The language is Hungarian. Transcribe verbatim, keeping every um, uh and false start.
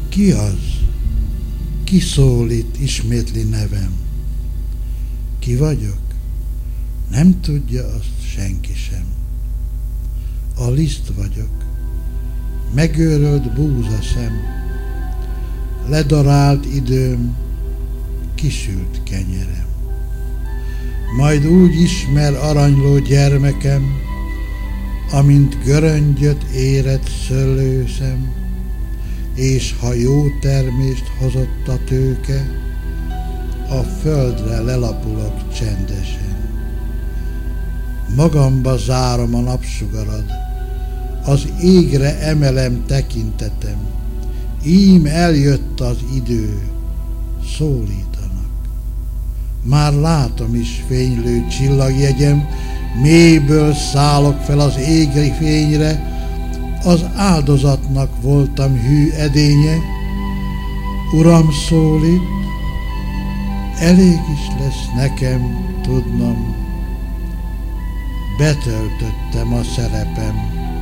Ki az? Ki szólít, ismétli nevem? Ki vagyok? Nem tudja azt senki sem. A liszt vagyok, megőrölt búzaszem, ledarált időm, kisült kenyerem. Majd úgy ismer aranyló gyermekem, amint göröngyöt érett szőlőszem, és ha jó termést hozott a tőke, a földre lelapulok csendesen. Magamba zárom a napsugarad, az égre emelem tekintetem, ím eljött az idő, szólítanak. Már látom is fénylő csillagjegyem, mélyből szállok fel az égri fényre, az áldozatnak voltam hű edénye. Uram szólít, elég is lesz nekem tudnom, betöltöttem a szerepem.